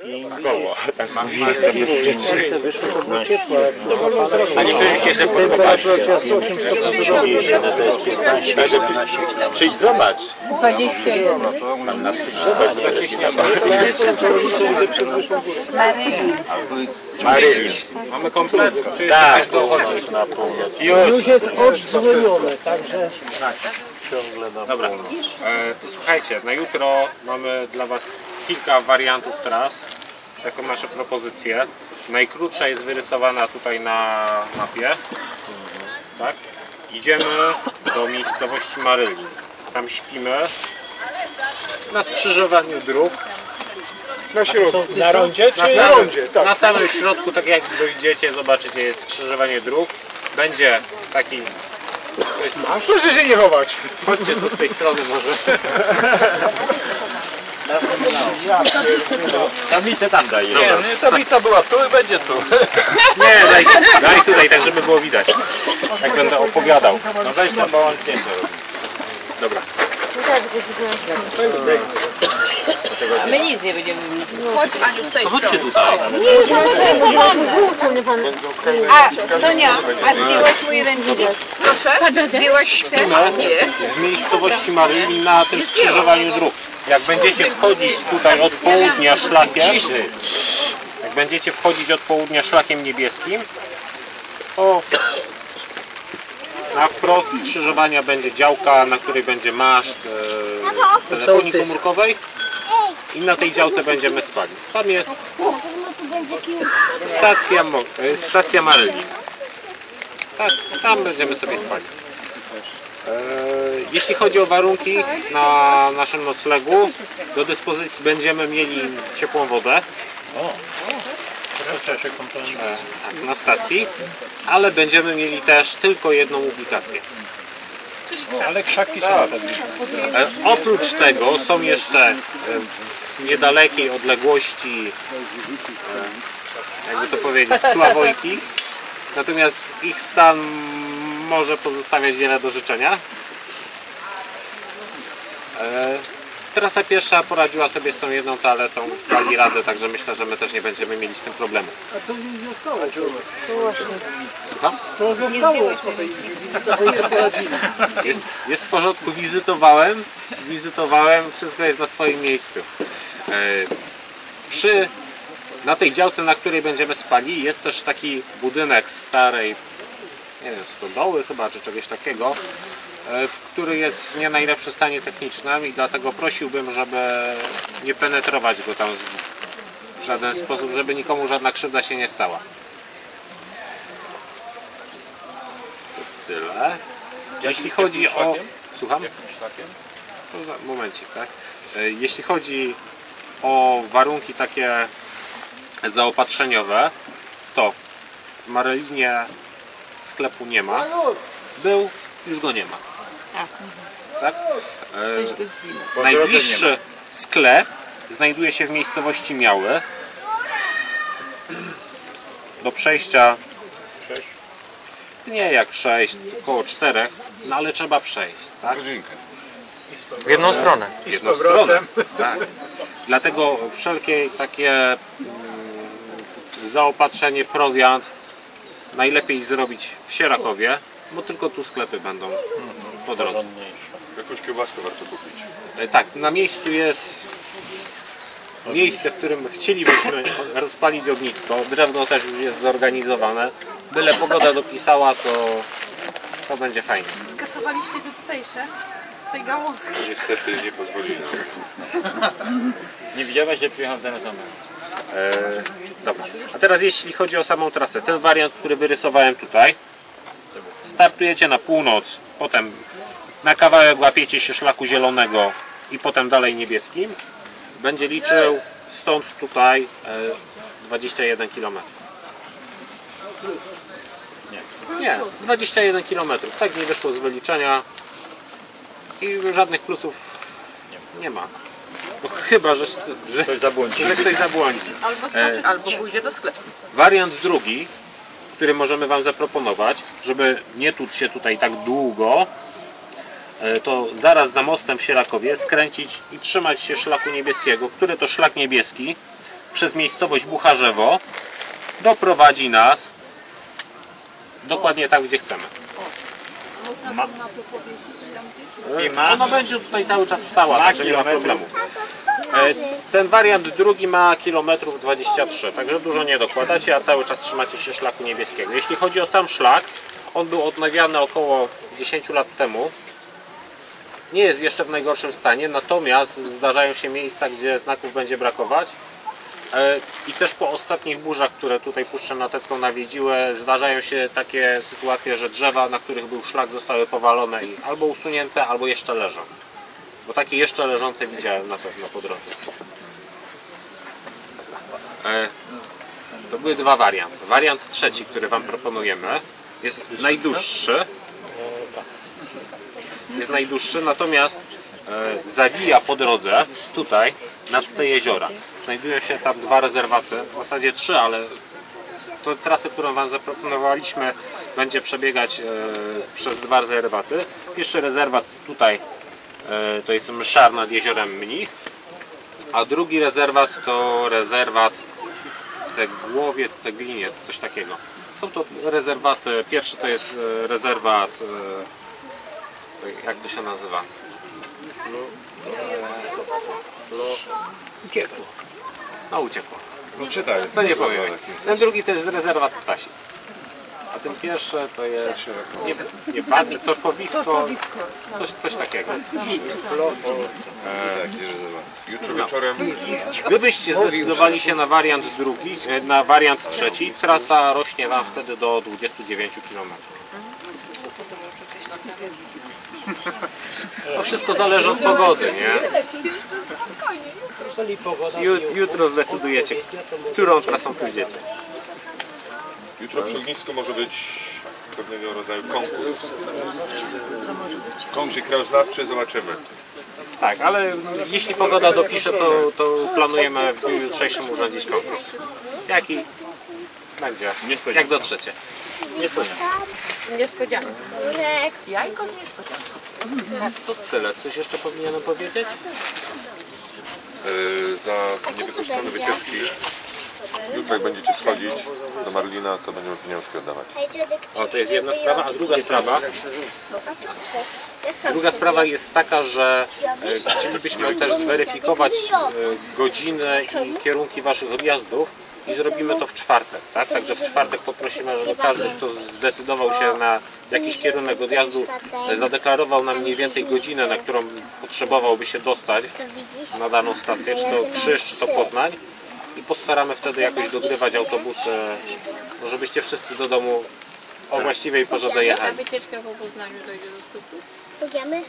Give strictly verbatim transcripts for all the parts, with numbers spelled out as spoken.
i koło. Tak Ma- mówili, to bezpiecznie. A niektórzy się jeszcze podobali. Przyjdź zobacz. dwadzieścia jeden. Mam na zobacz. Marylin. Marylin. Mamy komplet? Czy Tak. jeszcze dochodzić na północ? Już jest oddzwonione, także Dobra, e, to słuchajcie, na jutro mamy dla Was kilka wariantów tras, taką nasze propozycje. Najkrótsza jest wyrysowana tutaj na mapie, tak? Idziemy do miejscowości Marylin. Tam śpimy na skrzyżowaniu dróg. na środku. Na rondzie? Na, na rondzie, tak. Na samym środku, tak jak dojdziecie, zobaczycie, jest skrzyżowanie dróg. Będzie taki... to jest- Proszę się nie chować. Chodźcie tu z tej strony może. Tablicę tam daję. Nie, nie, tablica była tu i będzie tu. Nie, daj, daj tutaj, tak żeby było widać. Jak będę opowiadał. No weź tam bałan zdjęcia. Dobra. My nic nie będziemy mówić. Chodź Aniu z tej To chodźcie strony. tutaj. Nie, a Sonia, a zdjęłaś mój ręcznik? Proszę? Zdjęłaś ten? Nie, w miejscowości Maryli na tym skrzyżowaniu dróg. Jak będziecie wchodzić tutaj od południa szlakiem, jak będziecie wchodzić od południa szlakiem niebieskim, to na wprost skrzyżowania będzie działka, na której będzie maszt e, telefonii komórkowej i na tej działce będziemy spali. Tam jest stacja, Mo- e, stacja Maryli. Tak, tam będziemy sobie spali. E, jeśli chodzi o warunki na naszym noclegu, do dyspozycji będziemy mieli ciepłą wodę. E, tak, na stacji, ale będziemy mieli też tylko jedną ubikację. Ale krzaki są. E, oprócz tego są jeszcze e, w niedalekiej odległości, e, jakby to powiedzieć, sławojki, natomiast ich stan może pozostawiać wiele do życzenia. E, Trasa pierwsza poradziła sobie z tą jedną toaletą, dali radę, także myślę, że my też nie będziemy mieli z tym problemu. A co z nim zostało? Słucham? Co zostało? Jest, jest w porządku, wizytowałem, wizytowałem, wszystko jest na swoim miejscu. E, przy, na tej działce, na której będziemy spali, jest też taki budynek starej, nie wiem, stodoły chyba, czy czegoś takiego, e, który jest w nie najlepszym stanie technicznym i dlatego prosiłbym, żeby nie penetrować go tam w żaden sposób, żeby nikomu żadna krzywda się nie stała. To tyle. Jeśli chodzi o... Słucham? To za momencik, tak? E, Jeśli chodzi o warunki takie zaopatrzeniowe, to w Marylinie sklepu nie ma. Był, już go nie ma. Tak? E, najbliższy sklep znajduje się w miejscowości Miały. Do przejścia nie jak sześć, około czterech, no ale trzeba przejść, tak? W jedną stronę. W jedną stronę. Tak. Dlatego wszelkie takie mm, zaopatrzenie, prowiant najlepiej zrobić w Sierakowie, bo tylko tu sklepy będą po drodze. Jakąś kiełbaskę warto kupić. E, Tak, na miejscu jest miejsce, w którym chcielibyśmy rozpalić ognisko. Drewno też już jest zorganizowane. Byle pogoda dopisała, to, to będzie fajnie. Kasowaliście te tutejsze? Z tej gałązki? Niestety nie pozwolili. Nie widziałeś, że przyjechałem zaraz na mnie. E, dobra. A teraz jeśli chodzi o samą trasę, ten wariant, który wyrysowałem tutaj, startujecie na północ, potem na kawałek łapiecie się szlaku zielonego i potem dalej niebieskim. Będzie liczył stąd tutaj e, dwadzieścia jeden kilometrów. Nie. Nie, dwadzieścia jeden kilometrów. Tak mi wyszło z wyliczenia i żadnych plusów nie ma. No, chyba, że, że, Ktoś zabłądzi. że ktoś zabłądzi. Albo skoczy, albo pójdzie do sklepu. Wariant drugi, który możemy Wam zaproponować, żeby nie tuć się tutaj tak długo, to zaraz za mostem w Sierakowie skręcić i trzymać się szlaku niebieskiego, który to szlak niebieski przez miejscowość Bucharzewo doprowadzi nas dokładnie tam, gdzie chcemy. Ma. I ma? Ona będzie tutaj cały czas stała, także nie ma problemu. E, Ten wariant drugi ma kilometrów dwadzieścia trzy, także dużo nie dokładacie, a cały czas trzymacie się szlaku niebieskiego. Jeśli chodzi o sam szlak, on był odnawiany około dziesięć lat temu. Nie jest jeszcze w najgorszym stanie, natomiast zdarzają się miejsca, gdzie znaków będzie brakować. I też po ostatnich burzach, które tutaj Puszczę Natecką nawiedziły, zdarzają się takie sytuacje, że drzewa, na których był szlak, zostały powalone i albo usunięte, albo jeszcze leżą. Bo takie jeszcze leżące widziałem na pewno po drodze. To były dwa warianty. Wariant trzeci, który Wam proponujemy, jest najdłuższy. Jest najdłuższy, natomiast e, zawija po drodze tutaj nad te jeziora. Znajdują się tam dwa rezerwaty, w zasadzie trzy, ale to trasę, którą Wam zaproponowaliśmy, będzie przebiegać e, przez dwa rezerwaty. Pierwszy rezerwat tutaj e, to jest Mszar nad jeziorem Mnich, a drugi rezerwat to rezerwat Cegłowiec, Cegliniec, coś takiego. Są to rezerwaty, pierwszy to jest e, rezerwat e, jak to się nazywa? No, no, Uciekło. no uciekło. No czytaj. To nie powiem. Ten drugi to jest rezerwat Ptasi. A ten pierwszy to jest nie, nie badnie, torfowisko, coś, coś takiego. E, jutro wieczorem Gdybyście zdecydowali się na wariant drugi, na wariant trzeci, trasa rośnie Wam wtedy do dwudziestu dziewięciu kilometrów. To wszystko zależy od pogody, nie? Ju- Jutro zdecydujecie, którą trasą pójdziecie. Jutro przy ognisku może być pewnego rodzaju konkurs. Konkurs krajoznawczy, zobaczymy. Tak, ale jeśli pogoda dopisze, to, to planujemy w dniu jutrzejszym urządzić konkurs. Jaki będzie? Jak dotrzecie? Niespodzianka. Jajko niespodzianka. To tyle. Coś jeszcze powinienem powiedzieć? Yy, za niewykończone wycieczki. Jutro jak będziecie schodzić do Marlina, to będziemy pieniążki oddawać. O, to jest jedna sprawa, a druga sprawa Druga sprawa jest taka, że e, chcielibyśmy też zweryfikować e, godziny i kierunki Waszych odjazdów i zrobimy to w czwartek, tak? Także w czwartek poprosimy, żeby każdy, kto zdecydował się na jakiś kierunek odjazdu, e, zadeklarował nam mniej więcej godzinę, na którą potrzebowałby się dostać na daną stację, czy to Krzyż, czy to Poznań. I postaramy wtedy jakoś dogrywać autobusy, żebyście wszyscy do domu o właściwej porze dojechali. Wycieczka po Poznaniu dojdzie do skutku? Powiemy?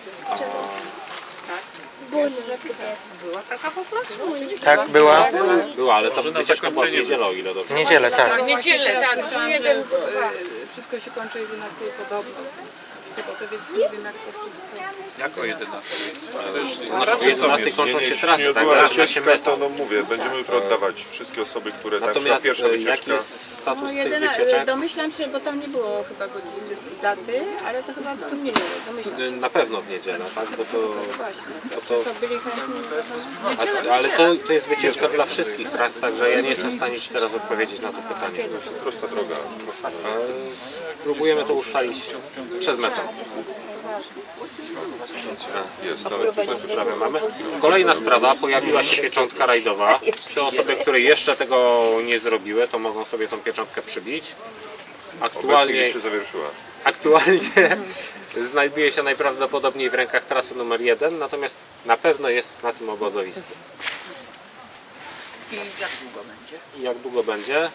Była taka po prostu? Tak, była. Była, ale to wycieczka była w niedzielę, o ile dobrze. W niedzielę, tak. W niedzielę, tak. Słyszałam, że e, wszystko się kończy jedenastej podobno. W sobotę, więc nie wiem jak to wszystko. Jak o jedenastej? O jedenastej kończą się trasy, nie tak? była Zaczyna się wycieczka, meta. to no mówię, będziemy jutro oddawać wszystkie osoby, które tak, na Natomiast pierwsza e, jaki wycieczka. jest status No tych jedyna, wycieczek? domyślam się, bo tam nie było chyba godziny, daty, ale to chyba w niedzielę, domyślam się. Na pewno w niedzielę, tak? Bo to, Właśnie, bo to, to, to byli chętni, a, ale to, to jest wycieczka dla wszystkich tras, także ja nie jestem w stanie Ci teraz odpowiedzieć na to pytanie. Prosta droga. E, Próbujemy to ustalić przed metą. Jest, to Sprawy mamy. Kolejna sprawa, pojawiła się pieczątka rajdowa. Te osoby, które jeszcze tego nie zrobiły, to mogą sobie tą pieczątkę przybić. Aktualnie, obecnie się zawieszyła. aktualnie znajduje się najprawdopodobniej w rękach trasy numer jeden, natomiast na pewno jest na tym obozowisku. I jak długo będzie? I jak długo będzie?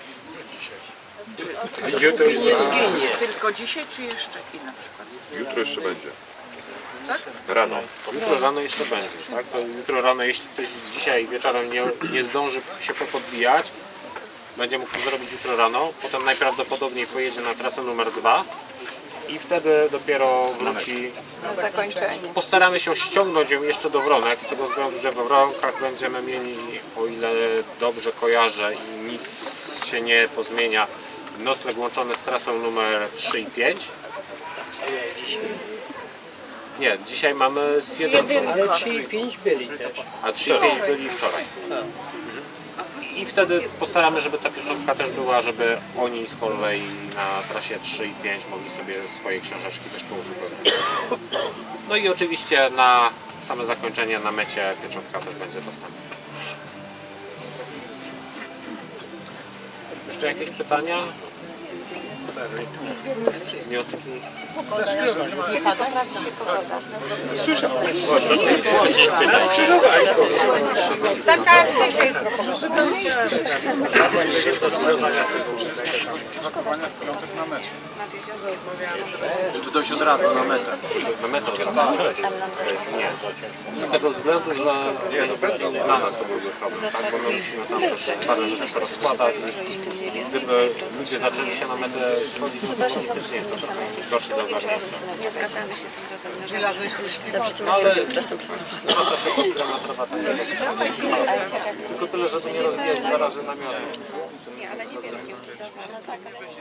Jutro nie zginie. Tylko dzisiaj czy jeszcze i na przykład? Jutro jeszcze będzie. Tak? Rano. Jutro rano jeszcze będzie, tak? To jutro rano, jeśli ktoś dzisiaj wieczorem nie, nie zdąży się popodbijać, będzie mógł to zrobić jutro rano, potem najprawdopodobniej pojedzie na trasę numer dwa i wtedy dopiero wróci. Na zakończenie. Postaramy się ściągnąć ją jeszcze do Wronek, z tego względu, że we Wronkach będziemy mieli, o ile dobrze kojarzę i nic się nie pozmienia, nocleg łączony z trasą numer trzy i pięć. Nie, dzisiaj mamy z jedynką. Ale trzy i pięć byli też. A trzy i pięć byli wczoraj. I wtedy postaramy, żeby ta pieczątka też była, żeby oni z kolei na trasie trzy i pięć mogli sobie swoje książeczki też pouzupełniać. No i oczywiście na same zakończenie, na mecie pieczątka też będzie dostępna. Jeszcze jakieś pytania? Wnioski? Nie pada, prawda się pogoda. Taka Żeby dojść od razu na metę. Na metę nie. Z tego względu, że dla nas to byłby problem, tak? Bo my musimy tam też parę rzeczy porozkładać. Gdyby ludzie zaczęli się na metę chodzić, to faktycznie jest to trochę gorsze do ogarnięcia. Nie zgadzamy się tym razem. Żelazłeś No ale no to się podgramatrowa tak. Tylko tyle, żeby nie rozwijać dwa razy namiotu. Nie, ale nie wiem, gdzie.